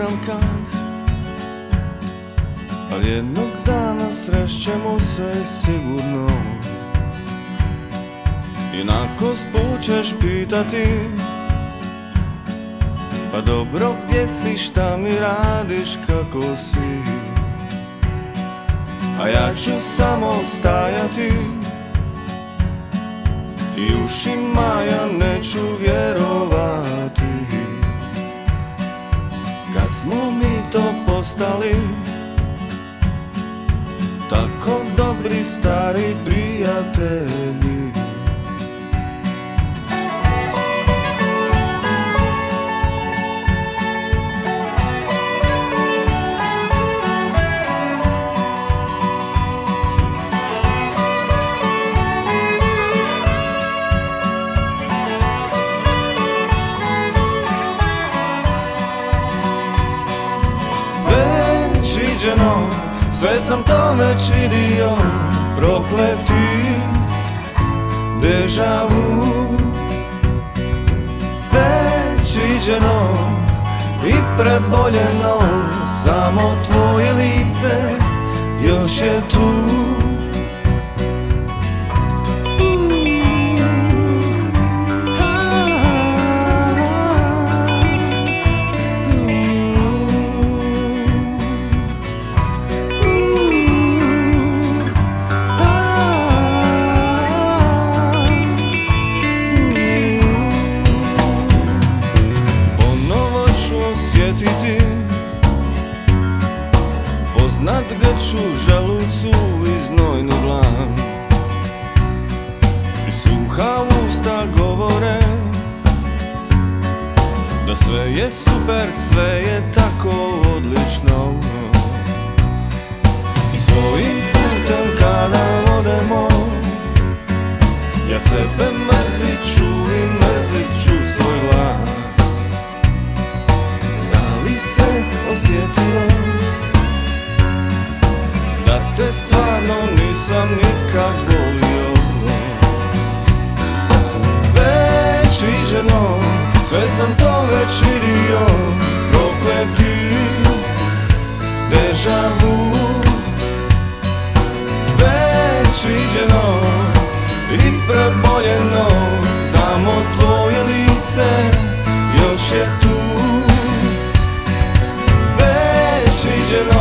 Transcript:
znam kad, ali jednog dana srešćemo se sigurno. I nakosput ćeš pitati, pa dobro gdje si, šta mi radiš, kako si. A ja ću samo stajati i ušima ja neću vjerovati. Kad smo mi to postali, tako dobri stari prijatelji. Sve sam to već vidio, prokleti deja vu. Već viđeno i preboljeno, samo tvoje lice još je tu. Poznat grču, želucu i znojnu dlan, i suha usta govore da sve je super, sve je tako odlično. I svojim putem kada odemo, ja sebe mrzit ću i mrzit ću svoj glas. Da li se osjetilo da te stvarno nisam nikad volio? Već viđeno, sve sam to već vidio, prokleti deja vu. Već viđeno i preboljeno, samo tvoje lice još je tu. Već viđeno